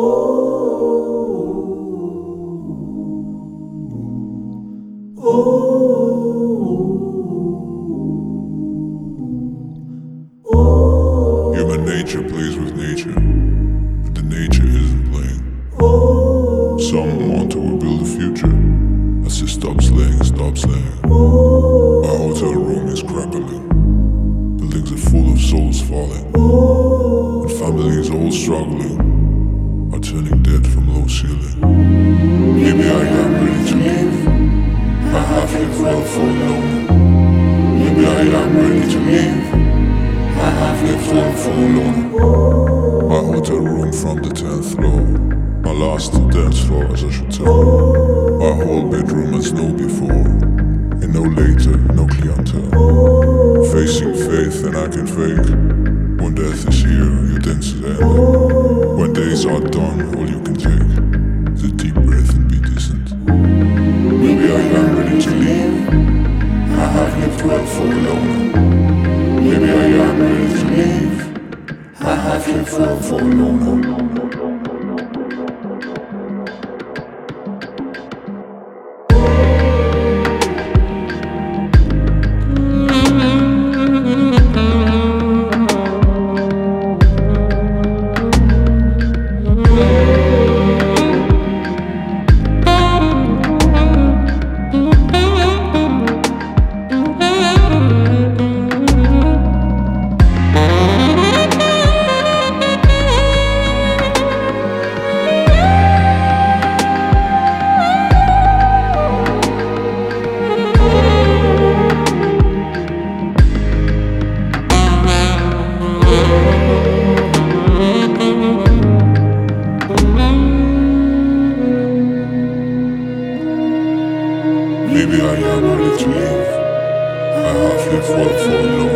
Human nature plays with nature, but the nature isn't playing. Some want to rebuild the future. I say stop slaying, stop slaying. My hotel room is crumbling. Buildings are full of souls falling. And families all struggling are turning dead from low ceiling. Maybe I am ready to leave. I have lived well for long. Maybe I am ready to leave. I have lived well for long. My hotel room from the 10th floor. My last dance floor, as I should tell. My whole bedroom as no before. And no later, no clientele. Facing faith and I can fake. When death is here, your dance is ended. When days are done, all you can take is a deep breath and be distant. Maybe I am ready to leave. I have lived well for long. Maybe I am ready to leave. I have lived well for long. Maybe I am ready to leave. I have lived well for long.